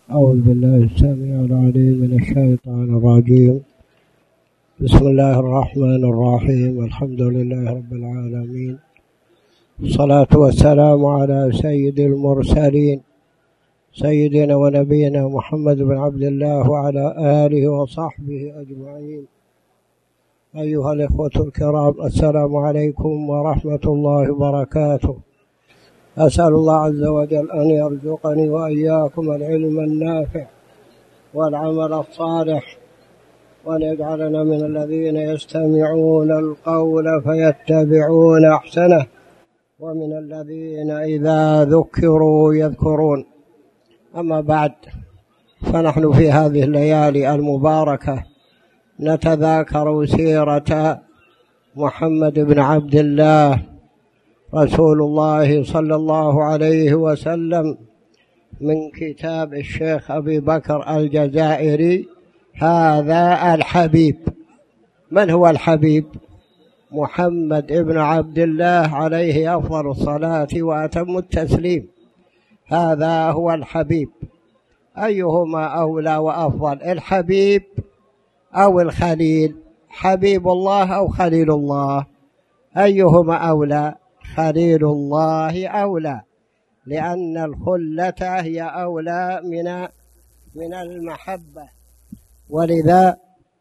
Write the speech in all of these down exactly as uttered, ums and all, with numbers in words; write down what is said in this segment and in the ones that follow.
أعوذ بالله السميع العليم من الشيطان الرجيم. بسم الله الرحمن الرحيم. الحمد لله رب العالمين، الصلاة والسلام على سيد المرسلين سيدنا ونبينا محمد بن عبد الله وعلى آله وصحبه أجمعين. أيها الإخوة الكرام، السلام عليكم ورحمة الله وبركاته. أسأل الله عز وجل أن يرزقني وإياكم العلم النافع والعمل الصالح، وأن يجعلنا من الذين يستمعون القول فيتبعون أحسنه، ومن الذين إذا ذكروا يذكرون. أما بعد، فنحن في هذه الليالي المباركة نتذاكر سيرة محمد بن عبد الله رسول الله صلى الله عليه وسلم من كتاب الشيخ أبي بكر الجزائري، هذا الحبيب. من هو الحبيب؟ محمد بن عبد الله عليه أفضل الصلاة وأتم التسليم، هذا هو الحبيب. أيهما أولى وأفضل، الحبيب أو الخليل؟ حبيب الله أو خليل الله؟ أيهما أولى؟ خليل الله أولى، لأن الخلة هي أولى من من المحبة، ولذا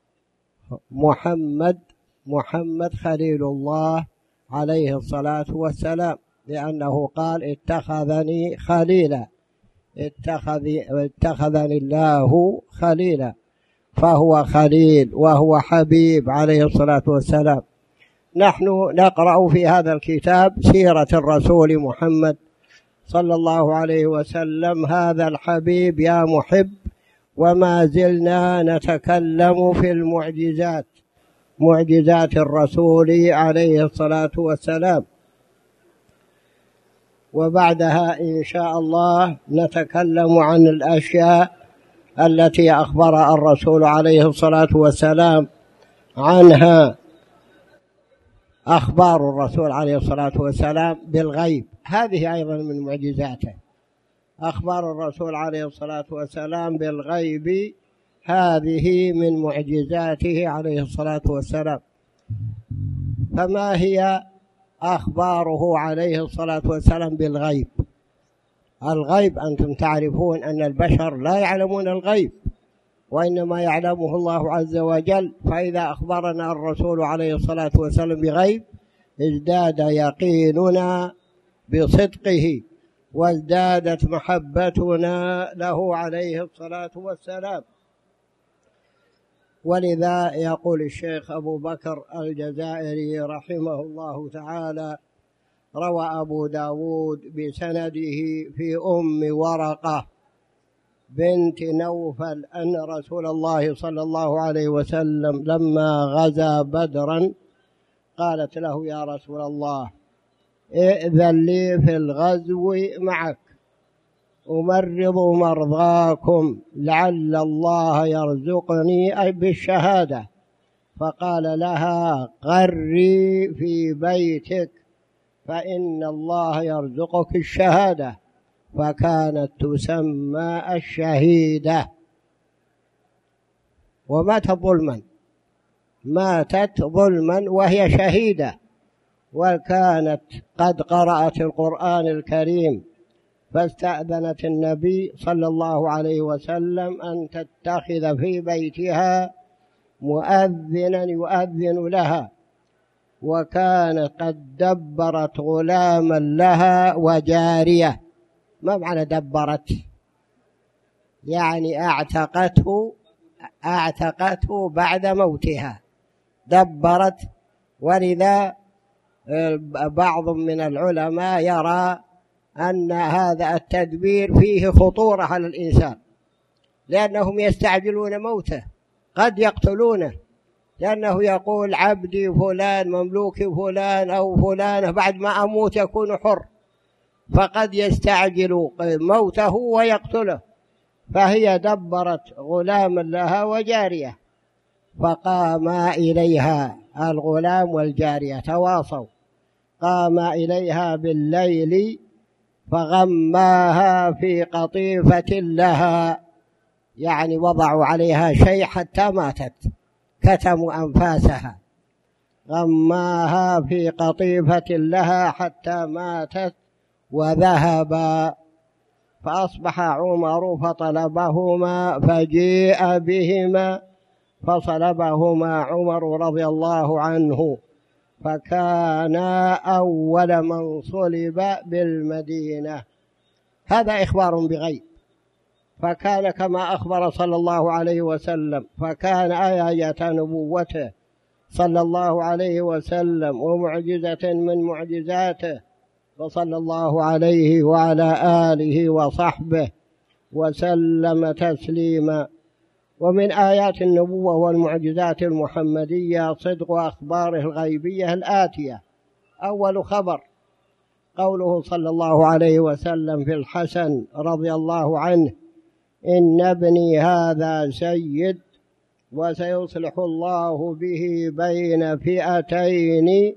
محمد محمد خليل الله عليه الصلاة والسلام، لأنه قال اتخذني خليلا، اتخذ اتخذني الله خليلا، فهو خليل وهو حبيب عليه الصلاة والسلام. نحن نقرأ في هذا الكتاب سيرة الرسول محمد صلى الله عليه وسلم، هذا الحبيب يا محب، وما زلنا نتكلم في المعجزات، معجزات الرسول عليه الصلاة والسلام، وبعدها إن شاء الله نتكلم عن الأشياء التي أخبر الرسول عليه الصلاة والسلام عنها، أخبار الرسول عليه الصلاة والسلام بالغيب، هذه أيضا من معجزاته. أخبار الرسول عليه الصلاة والسلام بالغيب هذه من معجزاته عليه الصلاة والسلام. فما هي أخباره عليه الصلاة والسلام بالغيب؟ الغيب أنتم تعرفون أن البشر لا يعلمون الغيب، وإنما يعلمه الله عز وجل. فإذا أخبرنا الرسول عليه الصلاة والسلام بغيب ازداد يقيننا بصدقه، وازدادت محبتنا له عليه الصلاة والسلام. ولذا يقول الشيخ أبو بكر الجزائري رحمه الله تعالى: روى أبو داود بسنده في أم ورقة بنت نوفل أن رسول الله صلى الله عليه وسلم لما غزا بدرا قالت له: يا رسول الله، ائذن لي في الغزو معك، أمرض مرضاكم لعل الله يرزقني بالشهادة. فقال لها: قري في بيتك فإن الله يرزقك الشهادة. فكانت تسمى الشهيدة، وماتت ظلما، ماتت ظلما وهي شهيدة، وكانت قد قرأت القرآن الكريم، فاستأذنت النبي صلى الله عليه وسلم أن تتخذ في بيتها مؤذنا يؤذن لها، وكانت قد دبرت غلاما لها وجارية. ما معنى دبرت؟ يعني اعتقته اعتقته بعد موتها، دبرت. ولذا بعض من العلماء يرى أن هذا التدبير فيه خطورة على الإنسان، لأنهم يستعجلون موته، قد يقتلونه، لأنه يقول عبدي فلان مملوكي فلان أو فلانة بعد ما أموت يكون حر، فقد يستعجل موته ويقتله. فهي دبرت غلاما لها وجارية، فقاما إليها الغلام والجارية، تواصوا، قاما إليها بالليل فغماها في قطيفة لها، يعني وضعوا عليها شيء حتى ماتت، كتموا أنفاسها، غماها في قطيفة لها حتى ماتت وذهب. فأصبح عمر فطلبهما فجيء بهما فصلبهما عمر رضي الله عنه، فكان أول من صلب بالمدينة. هذا إخبار بغيب، فكان كما أخبر صلى الله عليه وسلم، فكان آية نبوته صلى الله عليه وسلم ومعجزة من معجزاته، وصلى الله عليه وعلى آله وصحبه وسلم تسليما. ومن آيات النبوة والمعجزات المحمدية صدق أخباره الغيبية الآتية. أول خبر قوله صلى الله عليه وسلم في الحسن رضي الله عنه: إن ابني هذا سيد وسيصلح الله به بين فئتين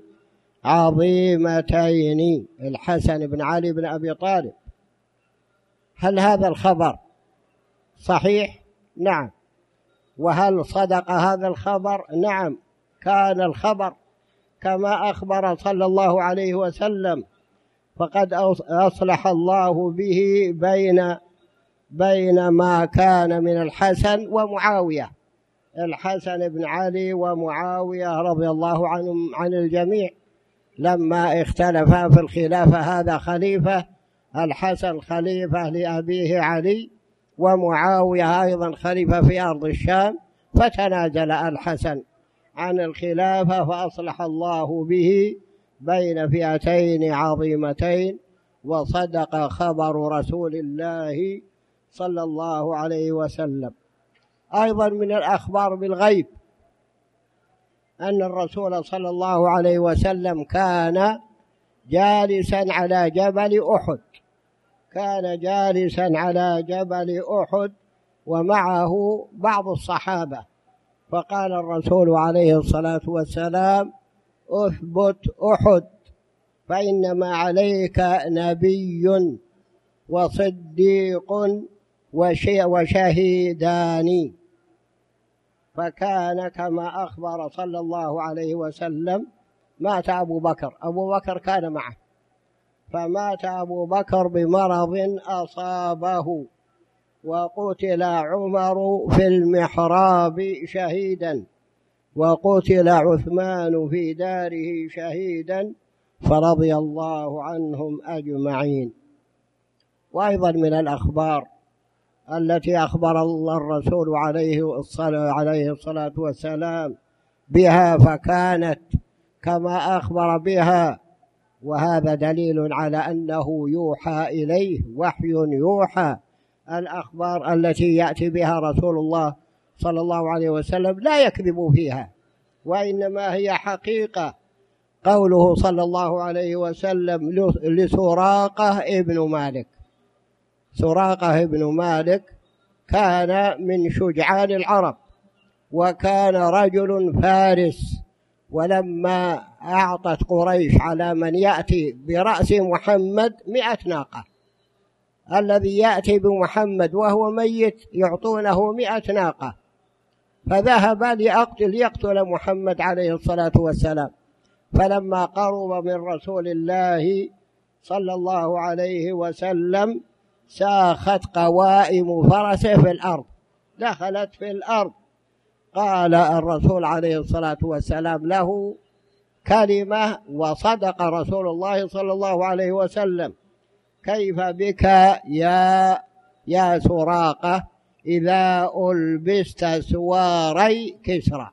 عظيمتين. الحسن بن علي بن أبي طالب. هل هذا الخبر صحيح؟ نعم. وهل صدق هذا الخبر؟ نعم، كان الخبر كما أخبر صلى الله عليه وسلم، فقد أصلح الله به بين بين ما كان من الحسن ومعاوية، الحسن بن علي ومعاوية رضي الله عنهم عن الجميع، لما اختلفا في الخلافة، هذا خليفة، الحسن خليفة لأبيه علي، ومعاوية أيضا خليفة في أرض الشام، فتنازل الحسن عن الخلافة فأصلح الله به بين فئتين عظيمتين، وصدق خبر رسول الله صلى الله عليه وسلم. أيضا من الأخبار بالغيب أن الرسول صلى الله عليه وسلم كان جالسا على جبل أحد، كان جالسا على جبل أحد ومعه بعض الصحابة، فقال الرسول عليه الصلاة والسلام: اثبت أحد فإنما عليك نبي وصديق وشهيدان. فكان كما أخبر صلى الله عليه وسلم. مات أبو بكر، أبو بكر كان معه، فمات أبو بكر بمرض أصابه، وقتل عمر في المحراب شهيدا، وقتل عثمان في داره شهيدا، فرضي الله عنهم أجمعين. وأيضا من الأخبار التي أخبر الله الرسول عليه الصلاة عليه الصلاة والسلام بها، فكانت كما أخبر بها، وهذا دليل على أنه يوحى إليه، وحي يوحى. الأخبار التي يأتي بها رسول الله صلى الله عليه وسلم لا يكذب فيها، وإنما هي حقيقة. قوله صلى الله عليه وسلم لسراقة ابن مالك، سراقة ابن مالك كان من شجعان العرب، وكان رجل فارس، ولما أعطت قريش على من يأتي برأس محمد مئة ناقة، الذي يأتي بمحمد وهو ميت يعطونه مئة ناقة، فذهب ليقتل, ليقتل محمد عليه الصلاة والسلام. فلما قرب من رسول الله صلى الله عليه وسلم ساخت قوائم فرسه في الأرض، دخلت في الأرض. قال الرسول عليه الصلاة والسلام له كلمة، وصدق رسول الله صلى الله عليه وسلم: كيف بك يا يا سراقة إذا ألبست سواري كسرى.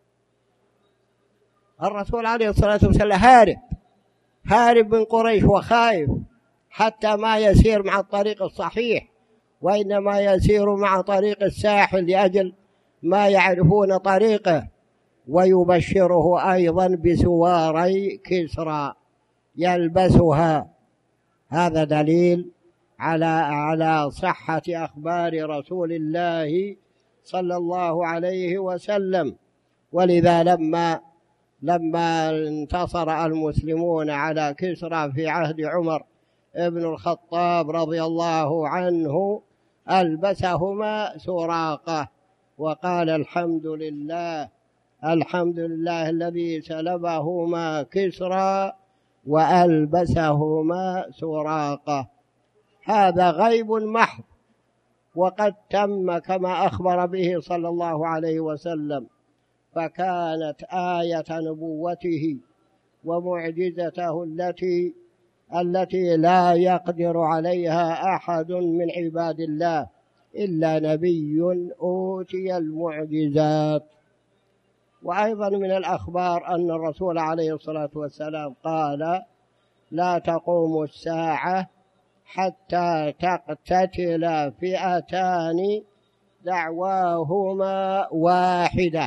الرسول عليه الصلاة والسلام هارب هارب من قريش وخائف، حتى ما يسير مع الطريق الصحيح، وإنما يسير مع طريق الساحل لأجل ما يعرفون طريقه. ويبشره أيضا بسواري كسرى يلبسها. هذا دليل على على صحة أخبار رسول الله صلى الله عليه وسلم. ولذا لما لما انتصر المسلمون على كسرى في عهد عمر ابن الخطاب رضي الله عنه، ألبسهما سراقة وقال الحمد لله الحمد لله الذي سلبهما كسرى وألبسهما سراقة. هذا غيب محض، وقد تم كما أخبر به صلى الله عليه وسلم، فكانت آية نبوته ومعجزته التي التي لا يقدر عليها أحد من عباد الله إلا نبي أوتي المعجزات. وأيضا من الأخبار أن الرسول عليه الصلاة والسلام قال: لا تقوم الساعة حتى تقتتل فئتان دعواهما واحدة،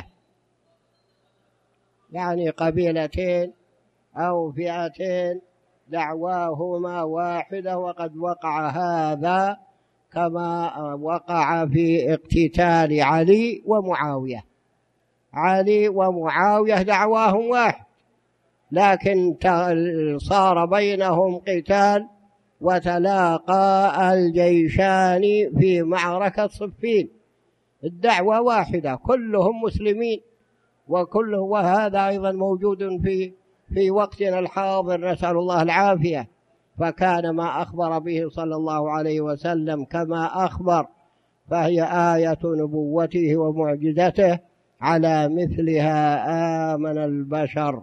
يعني قبيلتين أو فئتين دعواهما واحدة. وقد وقع هذا كما وقع في اقتتال علي ومعاوية. علي ومعاوية دعواهم واحد، لكن صار بينهم قتال وتلاقى الجيشان في معركة صفين. الدعوة واحدة، كلهم مسلمين، وكله وهذا أيضا موجود في في وقتنا الحاضر، نسأل الله العافية. فكان ما أخبر به صلى الله عليه وسلم كما أخبر، فهي آية نبوته ومعجزته على مثلها آمن البشر.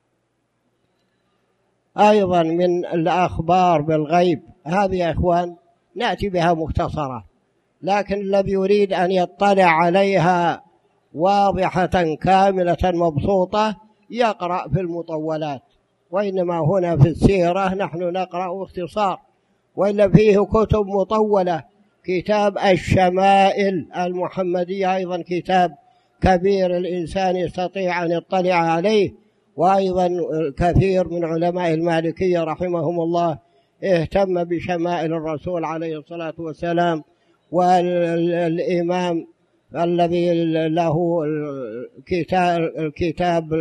أيضا من الأخبار بالغيب هذه يا إخوان نأتي بها مختصرة، لكن الذي يريد أن يطلع عليها واضحة كاملة مبسوطة يقرأ في المطولات، وإنما هنا في السيرة نحن نقرأ اختصار، وإلا فيه كتب مطولة. كتاب الشمائل المحمدية أيضا كتاب كبير الإنسان يستطيع أن يطلع عليه. وأيضا كثير من علماء المالكية رحمهم الله اهتم بشمائل الرسول عليه الصلاة والسلام. والإمام الذي له الكتاب, الكتاب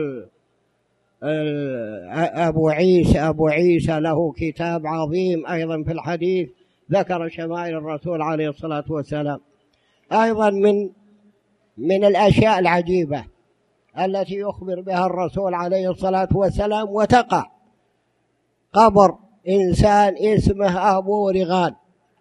أبو عيسى أبو عيسى له كتاب عظيم أيضا في الحديث ذكر شمائل الرسول عليه الصلاة والسلام. أيضا من من الأشياء العجيبة التي يخبر بها الرسول عليه الصلاة والسلام وتقع: قبر إنسان اسمه أبو رغال.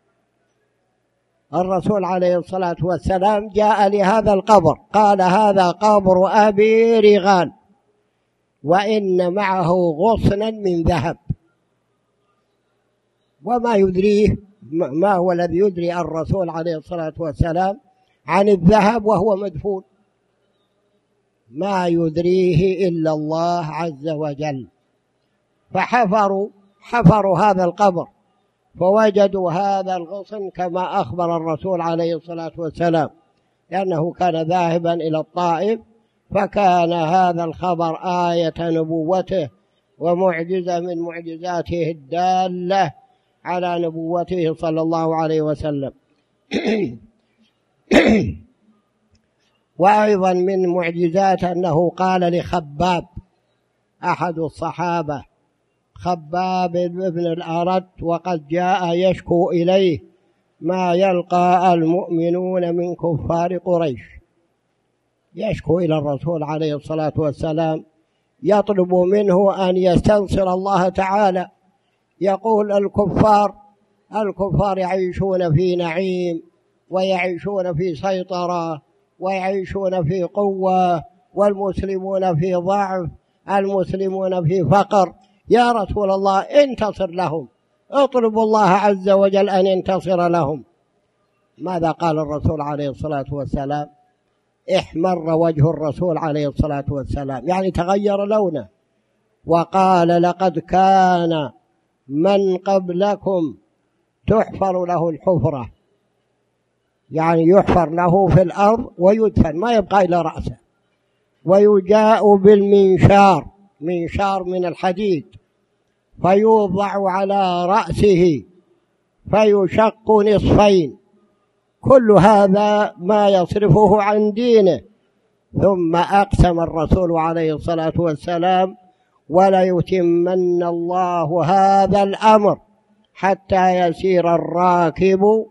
الرسول عليه الصلاة والسلام جاء لهذا القبر قال: هذا قبر أبي رغال، وإن معه غصنا من ذهب. وما يدريه ما هو الذي يدري الرسول عليه الصلاة والسلام عن الذهب وهو مدفون؟ ما يدريه إلا الله عز وجل. فحفروا حفروا هذا القبر فوجدوا هذا الغصن كما أخبر الرسول عليه الصلاة والسلام، لأنه كان ذاهبا إلى الطائف، فكان هذا الخبر آية نبوته ومعجزة من معجزاته الدالة على نبوته صلى الله عليه وسلم. وأيضا من معجزات أنه قال لخباب أحد الصحابة، خباب بن الأرت، وقد جاء يشكو إليه ما يلقى المؤمنون من كفار قريش، يشكو إلى الرسول عليه الصلاة والسلام يطلب منه أن يستنصر الله تعالى. يقول الكفار الكفار يعيشون في نعيم ويعيشون في سيطرة ويعيشون في قوة، والمسلمون في ضعف، المسلمون في فقر. يا رسول الله انتصر لهم، اطلب الله عز وجل أن ينتصر لهم. ماذا قال الرسول عليه الصلاة والسلام؟ احمر وجه الرسول عليه الصلاة والسلام، يعني تغير لونه، وقال: لقد كان من قبلكم تحفر له الحفرة، يعني يحفر له في الأرض ويدفن ما يبقى إلى رأسه، ويجاء بالمنشار، منشار من الحديد، فيوضع على رأسه فيشق نصفين. كل هذا ما يصرفه عن دينه. ثم أقسم الرسول عليه الصلاة والسلام: وليتمن الله هذا الأمر حتى يسير الراكب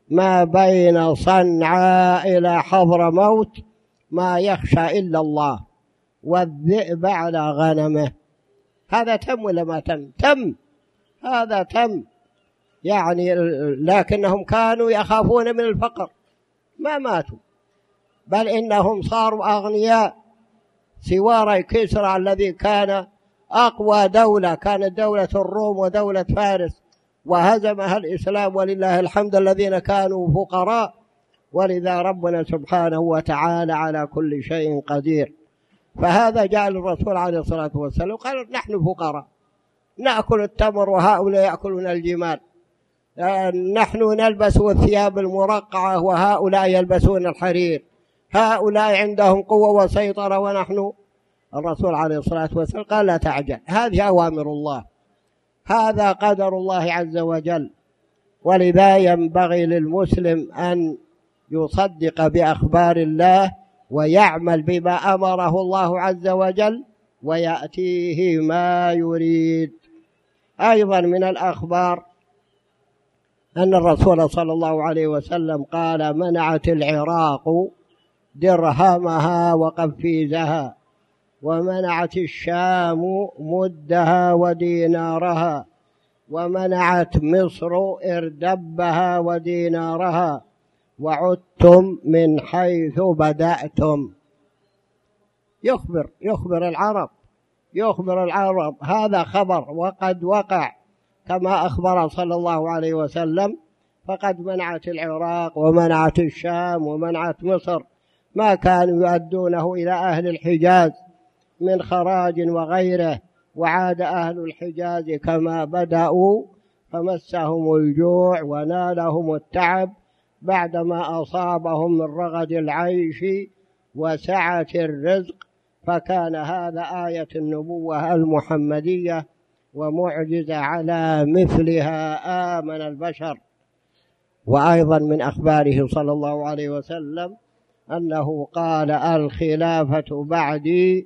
ما بين صنعاء إلى حضرموت ما يخشى إلا الله، والذئب على غنمه. هذا تم ولا ما تم؟ تم، هذا تم يعني. لكنهم كانوا يخافون من الفقر، ما ماتوا، بل إنهم صاروا أغنياء. سواري كسرى الذي كان أقوى دولة، كانت دولة الروم ودولة فارس، وهزمها الإسلام ولله الحمد، الذين كانوا فقراء. ولذا ربنا سبحانه وتعالى على كل شيء قدير. فهذا جعل الرسول عليه الصلاة والسلام قال نحن فقراء، نأكل التمر وهؤلاء يأكلون الجمال، نحن نلبس الثياب المرقعة وهؤلاء يلبسون الحرير، هؤلاء عندهم قوة وسيطرة ونحن. الرسول عليه الصلاة والسلام قال لا تعجل، هذه أوامر الله، هذا قدر الله عز وجل. ولذا ينبغي للمسلم أن يصدق بأخبار الله ويعمل بما أمره الله عز وجل ويأتيه ما يريد. أيضا من الأخبار أن الرسول صلى الله عليه وسلم قال منعت العراق درهمها وقفيزها، ومنعت الشام مدها ودينارها، ومنعت مصر إردبها ودينارها، وعدتم من حيث بدأتم. يخبر يخبر العرب يخبر العرب هذا خبر وقد وقع كما أخبر صلى الله عليه وسلم. فقد منعت العراق ومنعت الشام ومنعت مصر ما كانوا يؤدونه إلى أهل الحجاز من خراج وغيره، وعاد أهل الحجاز كما بدأوا، فمسهم الجوع ونالهم التعب بعدما أصابهم من رغد العيش وسعة الرزق. فكان هذا آية النبوة المحمدية ومعجزة على مثلها آمن البشر. وأيضا من أخباره صلى الله عليه وسلم أنه قال الخلافة بعدي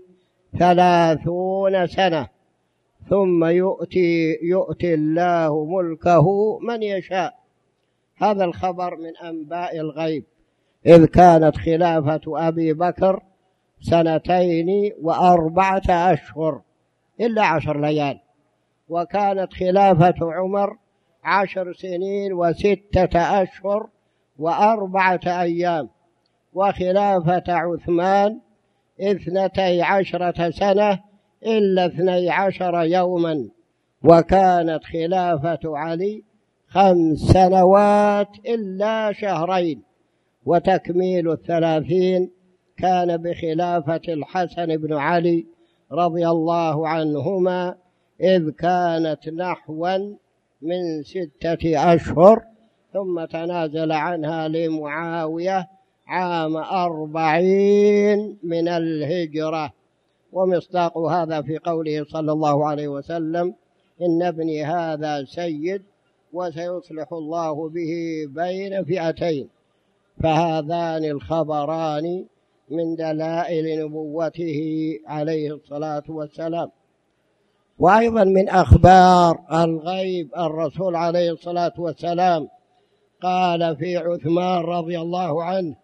ثلاثون سنة ثم يؤتي, يؤتي الله ملكه من يشاء. هذا الخبر من أنباء الغيب، إذ كانت خلافة أبي بكر سنتين وأربعة أشهر إلا عشر ليال، وكانت خلافة عمر عشر سنين وستة أشهر وأربعة أيام، وخلافة عثمان اثنتي عشرة سنة إلا اثني عشر يوما، وكانت خلافة علي خمس سنوات إلا شهرين، وتكميل الثلاثين كان بخلافة الحسن بن علي رضي الله عنهما، إذ كانت نحوا من ستة أشهر، ثم تنازل عنها لمعاوية عام أربعين من الهجرة. ومصداق هذا في قوله صلى الله عليه وسلم إن ابني هذا سيد وسيصلح الله به بين فئتين. فهذان الخبران من دلائل نبوته عليه الصلاة والسلام. وأيضا من أخبار الغيب الرسول عليه الصلاة والسلام قال في عثمان رضي الله عنه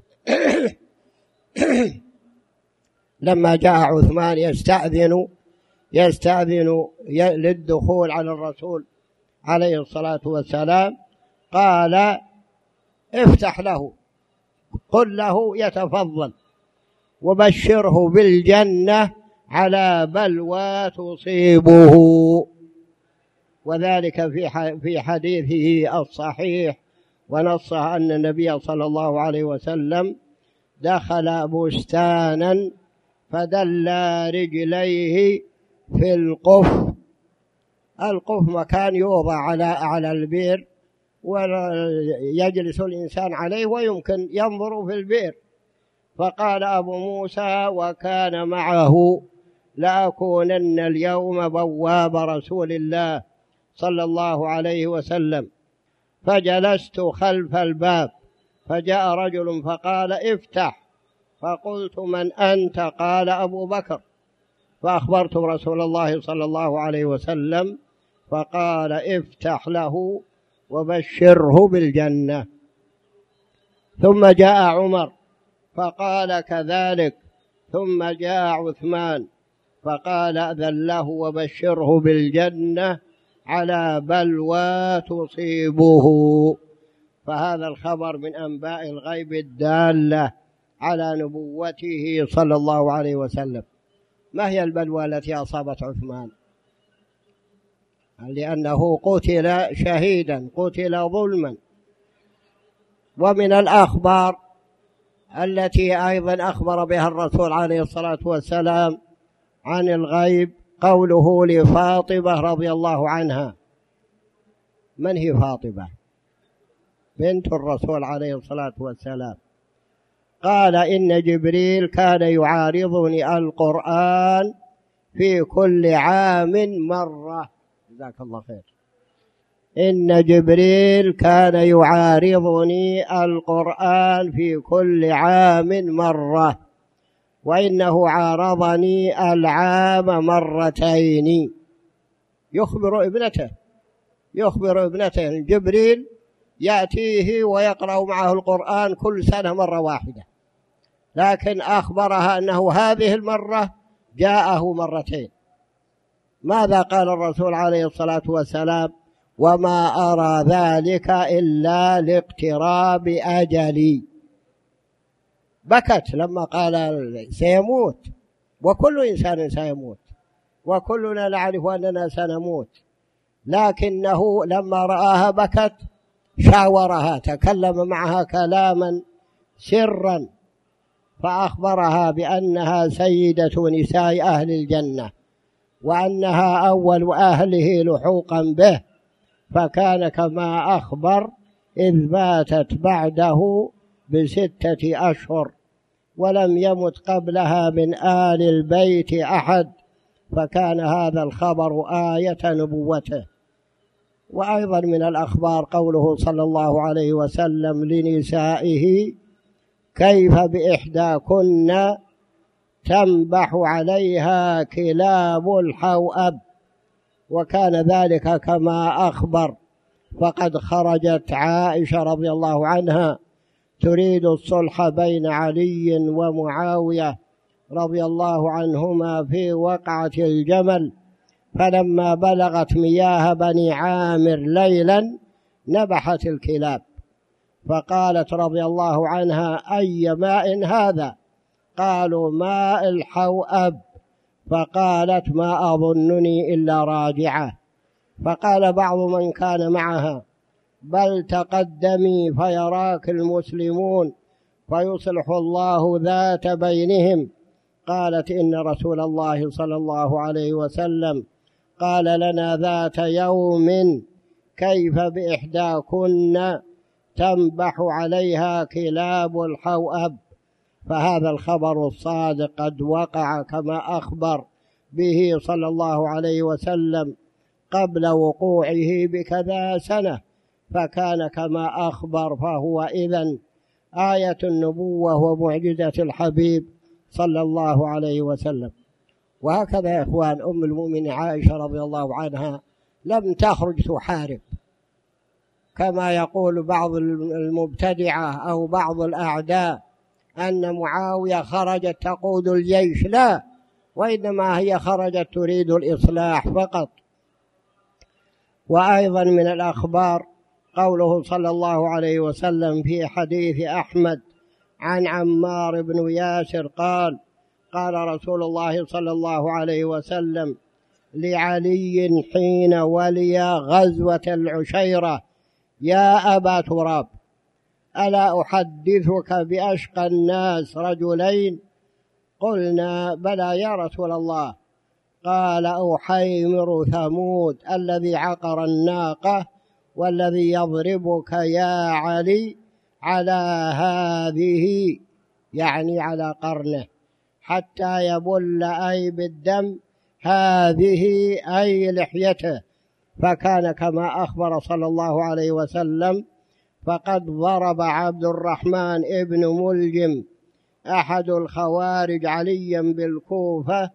لما جاء عثمان يستأذن يستأذن للدخول على الرسول عليه الصلاة والسلام، قال افتح له، قل له يتفضل، وبشره بالجنة على بلوى تصيبه. وذلك في حديثه الصحيح، ونصه أن النبي صلى الله عليه وسلم دخل بستانا فدلى رجليه في القف. القف مكان يوضع على على البئر ويجلس الإنسان عليه ويمكن ينظر في البئر. فقال أبو موسى وكان معه لأكونن اليوم بواب رسول الله صلى الله عليه وسلم، فجلست خلف الباب، فجاء رجل فقال افتح، فقلت من أنت؟ قال أبو بكر، فأخبرت رسول الله صلى الله عليه وسلم، فقال افتح له وبشره بالجنة. ثم جاء عمر فقال كذلك، ثم جاء عثمان فقال أذن له وبشره بالجنة على بلوى تصيبه. فهذا الخبر من أنباء الغيب الدالة على نبوته صلى الله عليه وسلم. ما هي البلوى التي أصابت عثمان؟ لأنه قتل شهيدا، قتل ظلما. ومن الأخبار التي أيضا أخبر بها الرسول عليه الصلاة والسلام عن الغيب قوله لفاطمة رضي الله عنها. من هي فاطمة؟ بنت الرسول عليه الصلاة والسلام. قال إن جبريل كان يعارضني القرآن في كل عام مرة. جزاك الله خير. إن جبريل كان يعارضني القرآن في كل عام مرة، وإنه عارضني العام مرتين. يخبر ابنته يخبر ابنته جبريل يأتيه ويقرأ معه القرآن كل سنة مرة واحدة، لكن أخبرها أنه هذه المرة جاءه مرتين. ماذا قال الرسول عليه الصلاة والسلام؟ وما أرى ذلك إلا لاقتراب أجلي. بكت لما قال سيموت، وكل إنسان سيموت، وكلنا نعرف أننا سنموت، لكنه لما رآها بكت، شاورها، تكلم معها كلاما سرا، فأخبرها بأنها سيدة نساء أهل الجنة، وأنها أول أهله لحوقا به، فكان كما أخبر إذ ماتت بعده بستة أشهر، ولم يمت قبلها من آل البيت أحد، فكان هذا الخبر آية نبوته. وأيضا من الأخبار قوله صلى الله عليه وسلم لنسائه كيف بإحداكن تنبح عليها كلاب الحوأب، وكان ذلك كما أخبر. فقد خرجت عائشة رضي الله عنها تريد الصلح بين علي ومعاوية رضي الله عنهما في وقعة الجمل، فلما بلغت مياه بني عامر ليلا نبحت الكلاب، فقالت رضي الله عنها أي ماء هذا؟ قالوا ماء الحوأب، فقالت ما أظنني إلا راجعة. فقال بعض من كان معها بل تقدمي فيراك المسلمون فيصلح الله ذات بينهم. قالت إن رسول الله صلى الله عليه وسلم قال لنا ذات يوم كيف بإحداكن تنبح عليها كلاب الحوأب. فهذا الخبر الصادق قد وقع كما أخبر به صلى الله عليه وسلم قبل وقوعه بكذا سنة، فكان كما أخبر، فهو إذن آية النبوة ومعجزة الحبيب صلى الله عليه وسلم. وهكذا يا إخوان أم المؤمنين عائشة رضي الله عنها لم تخرج تحارب كما يقول بعض المبتدعة أو بعض الأعداء أن معاوية خرجت تقود الجيش، لا، وإنما هي خرجت تريد الإصلاح فقط. وأيضا من الأخبار قوله صلى الله عليه وسلم في حديث أحمد عن عمار بن ياسر قال قال رسول الله صلى الله عليه وسلم لعلي حين ولي غزوة العشيرة يا أبا تراب ألا أحدثك بأشقى الناس رجلين؟ قلنا بلى يا رسول الله. قال أحيمر ثمود الذي عقر الناقة والذي يضربك يا علي على هذه، يعني على قرنه، حتى يبل أي بالدم، هذه أي لحيته. فكان كما أخبر صلى الله عليه وسلم. فقد ضرب عبد الرحمن ابن ملجم أحد الخوارج عليا بالكوفة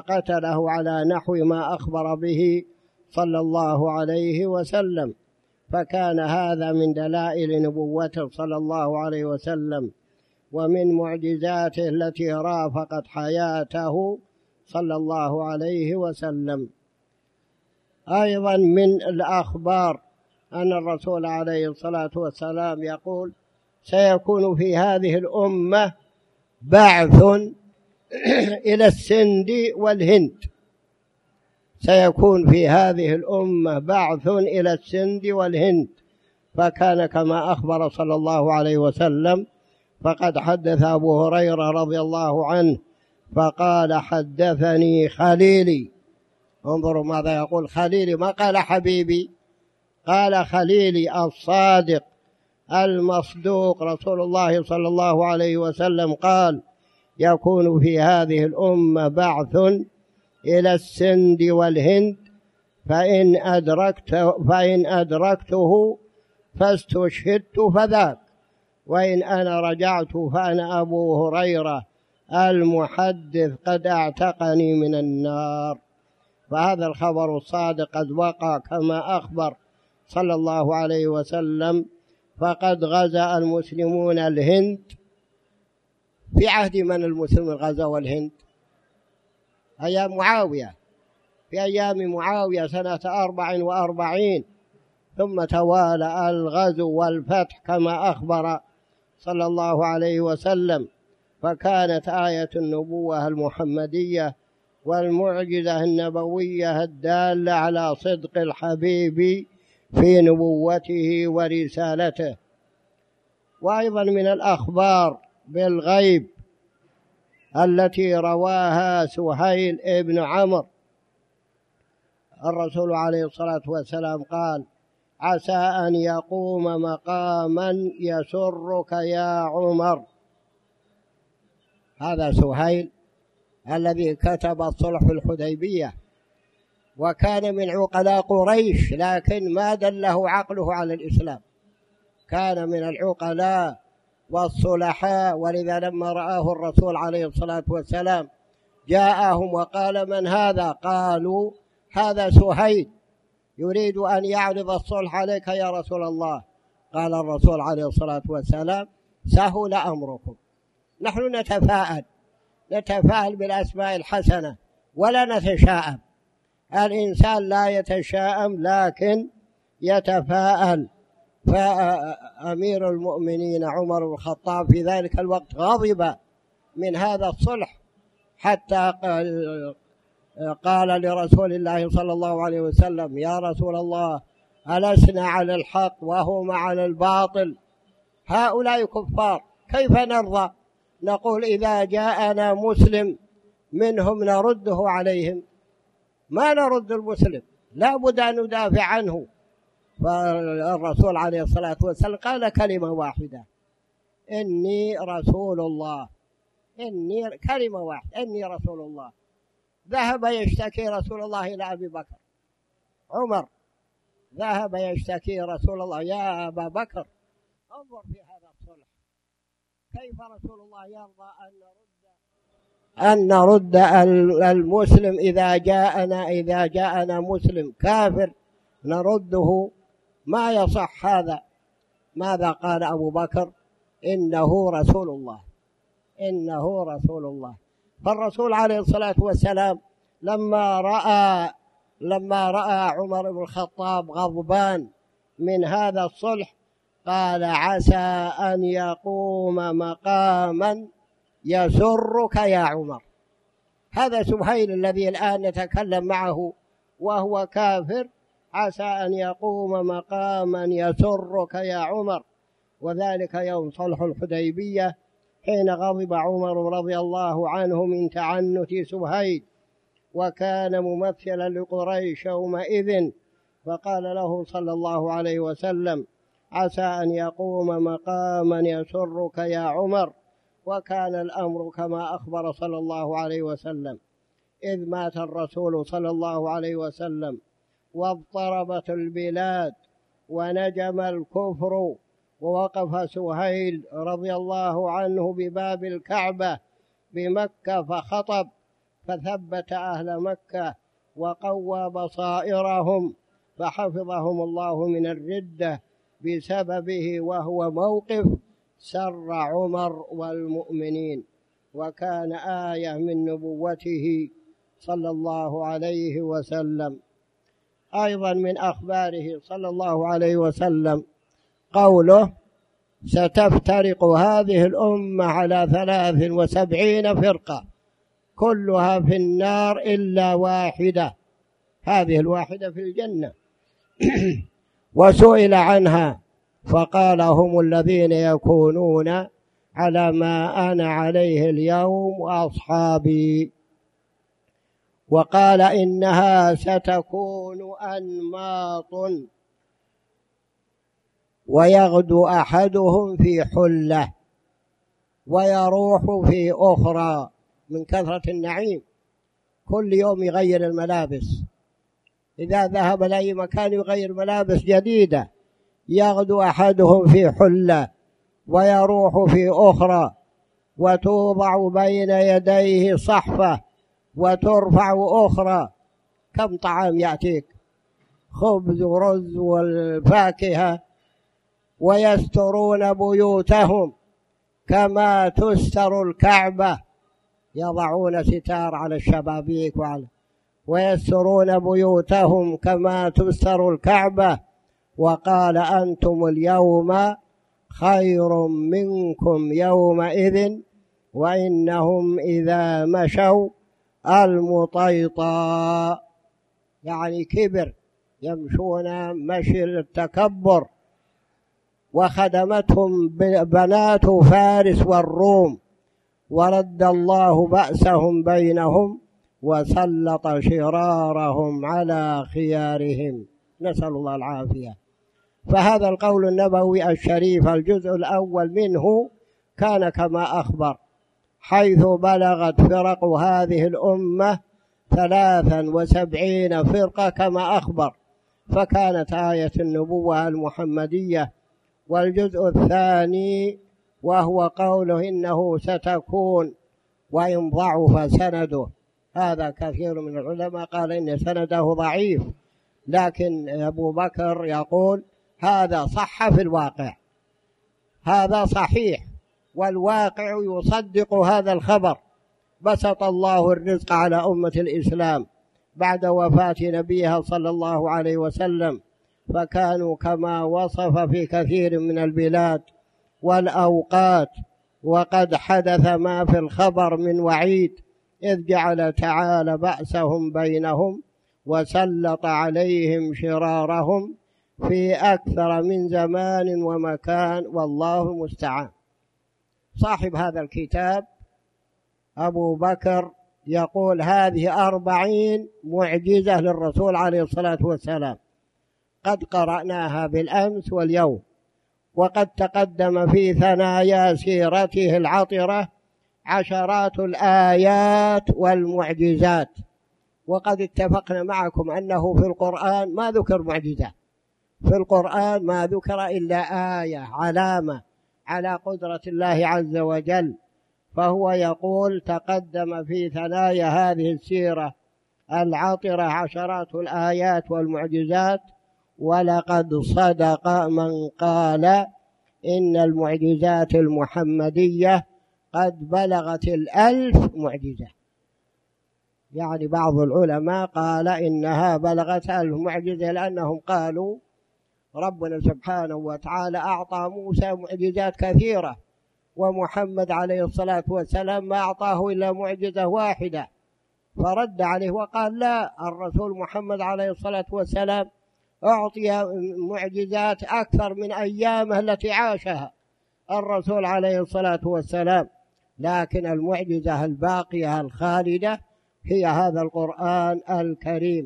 فقتله على نحو ما أخبر به صلى الله عليه وسلم. فكان هذا من دلائل نبوته صلى الله عليه وسلم ومن معجزاته التي رافقت حياته صلى الله عليه وسلم. أيضا من الأخبار أن الرسول عليه الصلاة والسلام يقول: سيكون في هذه الأمة بعث إلى السند والهند. سيكون في هذه الأمة بعث إلى السند والهند. فكان كما أخبر صلى الله عليه وسلم. فقد حدث أبو هريرة رضي الله عنه فقال: حدثني خليلي. انظروا ماذا يقول خليلي، ما قال حبيبي، قال خليلي الصادق المصدوق رسول الله صلى الله عليه وسلم قال: يكون في هذه الأمة بعث إلى السند والهند، فإن أدركته, فإن أدركته فاستشهدت فذاك، وإن أنا رجعت فأنا أبو هريرة المحدث قد اعتقني من النار. فهذا الخبر الصادق قد وقع كما أخبر صلى الله عليه وسلم. فقد غزا المسلمون الهند في عهد من المسلمين غزوا الهند؟ أيام معاوية، في أيام معاوية سنة أربع وأربعين، ثم توالى الغزو والفتح كما أخبر صلى الله عليه وسلم. فكانت آية النبوة المحمدية والمعجزة النبوية الدالة على صدق الحبيب في نبوته ورسالته. وأيضا من الأخبار بالغيب التي رواها سهيل ابن عمرو، الرسول عليه الصلاة والسلام قال: عسى أن يقوم مقاما يسرك يا عمر. هذا سهيل الذي كتب الصلح في الحديبية، وكان من عقلاء قريش، لكن ما دله عقله على الإسلام. كان من العقلاء والصلحاء، ولذا لما رآه الرسول عليه الصلاة والسلام جاءهم وقال: من هذا؟ قالوا: هذا سهيل يريد أن يعرض الصلح عليك يا رسول الله. قال الرسول عليه الصلاة والسلام: سهل أمركم. نحن نتفاءل نتفاءل بالأسماء الحسنة ولا نتشاءم. الإنسان لا يتشاءم لكن يتفاءل. فأمير المؤمنين عمر بن الخطاب في ذلك الوقت غضب من هذا الصلح، حتى قال, قال لرسول الله صلى الله عليه وسلم: يا رسول الله، ألسنا على الحق وهم على الباطل؟ هؤلاء كفار، كيف نرضى؟ نقول إذا جاءنا مسلم منهم نرده عليهم، ما نرد المسلم، لا بد أن ندافع عنه. فالرسول عليه الصلاة والسلام قال كلمة واحدة: إني رسول الله. إني كلمة واحدة: إني رسول الله. ذهب يشتكي رسول الله إلى أبي بكر. عمر ذهب يشتكي رسول الله: يا أبا بكر، انظر في هذا الصلح، كيف رسول الله يرضى أن نرد أن نرد المسلم إذا جاءنا إذا جاءنا مسلم كافر نرده؟ ما يصح هذا. ماذا قال أبو بكر؟ إنه رسول الله، إنه رسول الله. فالرسول عليه الصلاة والسلام لما رأى لما رأى عمر بن الخطاب غضبان من هذا الصلح قال: عسى أن يقوم مقاما يسرك يا عمر. هذا سهيل الذي الآن نتكلم معه وهو كافر، عسى أن يقوم مقاما يسرك يا عمر. وذلك يوم صلح الحديبية، حين غضب عمر رضي الله عنه من تعنت سهيل، وكان ممثلا لقريش يومئذ، فقال له صلى الله عليه وسلم: عسى أن يقوم مقاما يسرك يا عمر. وكان الأمر كما أخبر صلى الله عليه وسلم، إذ مات الرسول صلى الله عليه وسلم واضطربت البلاد ونجم الكفر، ووقف سهيل رضي الله عنه بباب الكعبة بمكة فخطب، فثبت أهل مكة وقوى بصائرهم، فحفظهم الله من الردة بسببه، وهو موقف سر عمر والمؤمنين، وكان آية من نبوته صلى الله عليه وسلم. أيضا من أخباره صلى الله عليه وسلم قوله: ستفترق هذه الأمة على ثلاث وسبعين فرقة كلها في النار إلا واحدة، هذه الواحدة في الجنة. وسئل عنها فقال: هم الذين يكونون على ما أنا عليه اليوم وأصحابي. وقال: إنها ستكون أنماط ويغدو أحدهم في حلة ويروح في أخرى، من كثرة النعيم كل يوم يغير الملابس، إذا ذهب لأي مكان يغير ملابس جديدة. يغدو أحدهم في حلة ويروح في أخرى، وتوضع بين يديه صحفة وترفع أخرى. كم طعام يأتيك، خبز ورز والفاكهة. ويسترون بيوتهم كما تستر الكعبة، يضعون ستار على الشبابيك وعلى ويسترون بيوتهم كما تستر الكعبة. وقال: أنتم اليوم خير منكم يومئذ، وإنهم إذا مشوا المطيطا، يعني كبر، يمشون مشي التكبر. وخدمتهم بنات فارس والروم، ورد الله بأسهم بينهم وسلط شرارهم على خيارهم، نسأل الله العافية. فهذا القول النبوي الشريف الجزء الأول منه كان كما أخبر، حيث بلغت فرق هذه الأمة ثلاثا وسبعين فرقة كما أخبر، فكانت آية النبوة المحمدية. والجزء الثاني وهو قوله: إنه ستكون، وإن ضعف سنده، هذا كثير من العلماء قال إن سنده ضعيف، لكن أبو بكر يقول هذا صح في الواقع، هذا صحيح، والواقع يصدق هذا الخبر. بسط الله الرزق على أمة الإسلام بعد وفاة نبيها صلى الله عليه وسلم، فكانوا كما وصف في كثير من البلاد والأوقات. وقد حدث ما في الخبر من وعيد، إذ جعل تعالى بأسهم بينهم وسلط عليهم شرارهم في أكثر من زمان ومكان، والله المستعان. صاحب هذا الكتاب أبو بكر يقول: هذه أربعين معجزة للرسول عليه الصلاة والسلام، قد قرأناها بالأمس واليوم، وقد تقدم في ثنايا سيرته العطرة عشرات الآيات والمعجزات. وقد اتفقنا معكم أنه في القرآن ما ذكر معجزة، في القرآن ما ذكر إلا آية علامة على قدرة الله عز وجل. فهو يقول: تقدم في ثنايا هذه السيرة العطرة عشرات الآيات والمعجزات، ولقد صدق من قال إن المعجزات المحمدية قد بلغت الألف معجزة. يعني بعض العلماء قال إنها بلغت ألف معجزة، لأنهم قالوا ربنا سبحانه وتعالى أعطى موسى معجزات كثيرة، ومحمد عليه الصلاة والسلام ما أعطاه إلا معجزة واحدة، فرد عليه وقال: لا، الرسول محمد عليه الصلاة والسلام أعطي معجزات أكثر من أيامه التي عاشها الرسول عليه الصلاة والسلام، لكن المعجزة الباقية الخالدة هي هذا القرآن الكريم.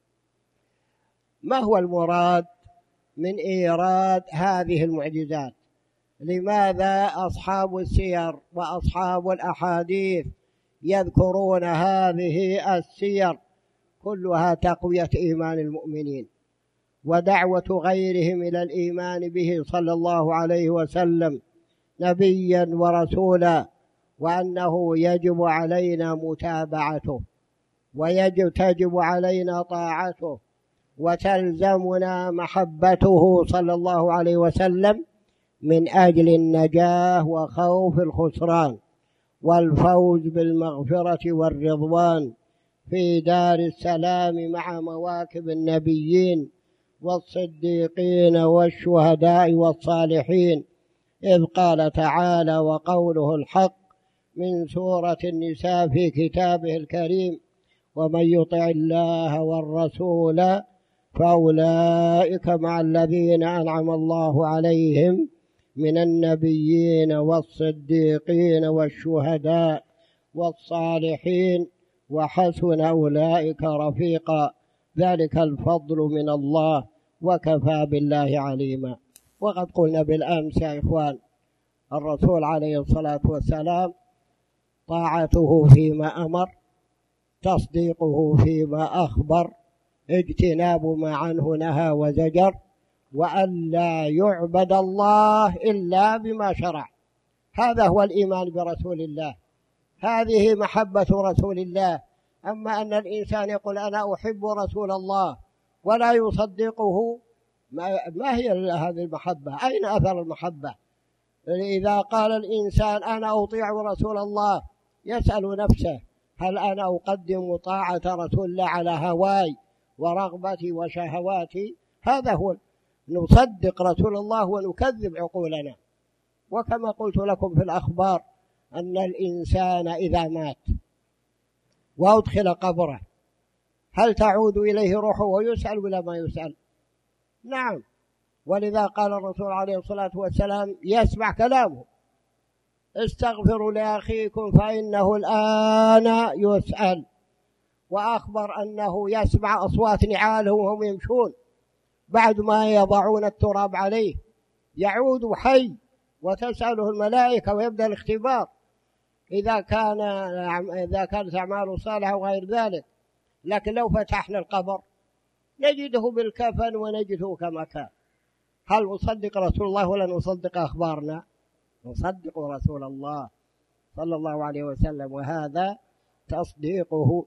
ما هو المراد من إيراد هذه المعجزات؟ لماذا أصحاب السير وأصحاب الأحاديث يذكرون هذه السير؟ كلها تقوية إيمان المؤمنين ودعوة غيرهم إلى الإيمان به صلى الله عليه وسلم نبيا ورسولا، وأنه يجب علينا متابعته ويجب تجب علينا طاعته، وتلزمنا محبته صلى الله عليه وسلم من أجل النجاة وخوف الخسران والفوز بالمغفرة والرضوان في دار السلام مع مواكب النبيين والصديقين والشهداء والصالحين، إذ قال تعالى وقوله الحق من سورة النساء في كتابه الكريم: ومن يطع الله والرسول فأولئك مع الذين أنعم الله عليهم من النبيين والصديقين والشهداء والصالحين وحسن أولئك رفيقا، ذلك الفضل من الله وكفى بالله عليما. وقد قلنا بالأمس يا إخوان، الرسول عليه الصلاة والسلام طاعته فيما أمر، تصديقه فيما أخبر، اجتناب ما عنه نهى وزجر، وأن لا يعبد الله إلا بما شرع. هذا هو الإيمان برسول الله، هذه محبة رسول الله. أما أن الإنسان يقول أنا أحب رسول الله ولا يصدقه، ما هي هذه المحبة؟ أين أثر المحبة؟ إذا قال الإنسان أنا أطيع رسول الله يسأل نفسه: هل أنا أقدم طاعة رسول الله على هواي ورغبتي وشهواتي؟ هذا هو، نصدق رسول الله ونكذب عقولنا. وكما قلت لكم في الأخبار أن الإنسان إذا مات وأدخل قبره هل تعود إليه روحه ويسأل ولا ما يسأل؟ نعم. ولذا قال الرسول عليه الصلاة والسلام يسمع كلامه: استغفروا لأخيكم فإنه الآن يسأل. وأخبر أنه يسمع أصوات نعالهم وهم يمشون بعد ما يضعون التراب عليه، يعود حي وتسأله الملائكة ويبدأ الاختبار إذا كان إذا كانت أعماله صالحة وغير ذلك. لكن لو فتحنا القبر نجده بالكفن ونجده كما كان. هل نصدق رسول الله ولا نصدق أخبارنا؟ نصدق رسول الله صلى الله عليه وسلم، وهذا تصديقه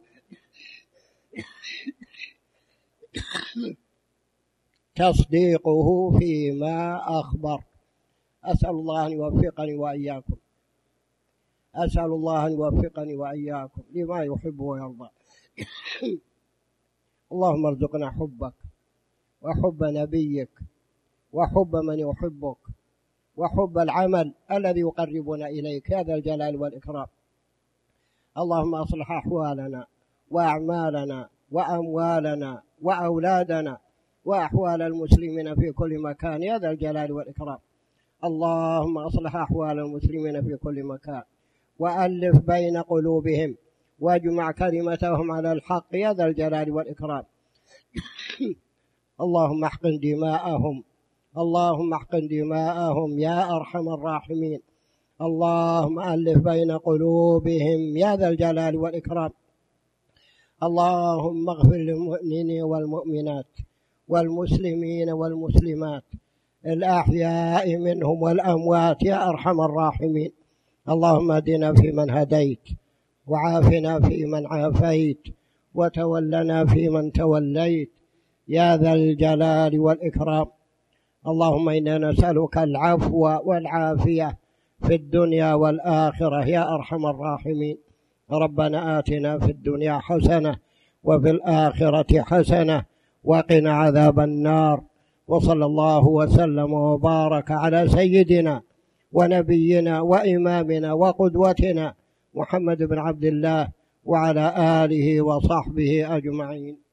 تصديقه فيما أخبر. أسأل الله أن يوفقني وإياكم أسأل الله أن يوفقني وإياكم لما يحب ويرضى. اللهم ارزقنا حبك وحب نبيك وحب من يحبك وحب العمل الذي يقربنا إليك يا ذا الجلال والإكرام. اللهم أصلح أحوالنا وأعمالنا وأموالنا وأولادنا وأحوال المسلمين في كل مكان يا ذا الجلال والإكرام. اللهم أصلح أحوال المسلمين في كل مكان وألف بين قلوبهم واجمع كلمتهم على الحق يا ذا الجلال والإكرام. اللهم احقن دماءهم اللهم احقن دماءهم يا أرحم الراحمين. اللهم ألف بين قلوبهم يا ذا الجلال والإكرام. اللهم اغفر للمؤمنين والمؤمنات والمسلمين والمسلمات الأحياء منهم والأموات يا أرحم الراحمين. اللهم اهدنا فيمن هديت وعافنا فيمن عافيت وتولنا فيمن توليت يا ذا الجلال والإكرام. اللهم إنا نسألك العفو والعافية في الدنيا والآخرة يا أرحم الراحمين. ربنا آتنا في الدنيا حسنة وفي الآخرة حسنة وقنا عذاب النار. وصلى الله وسلم وبارك على سيدنا ونبينا وإمامنا وقدوتنا محمد بن عبد الله وعلى آله وصحبه أجمعين.